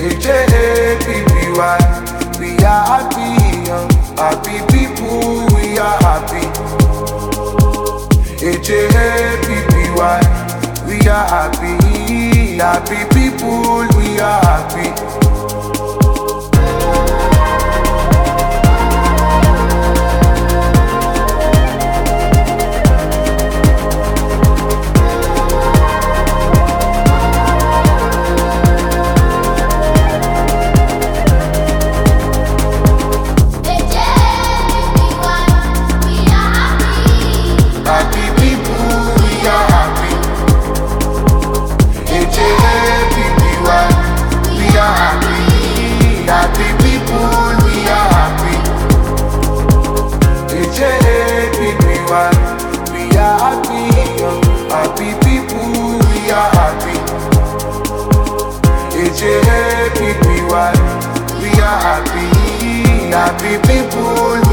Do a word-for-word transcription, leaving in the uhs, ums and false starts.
H A P P Y. We are happy, young, happy people, we are happy. H A P P Y. We are happy, happy people, we are happy. We are happy, happy people, we are happy. H A P P Y. We are happy, happy people.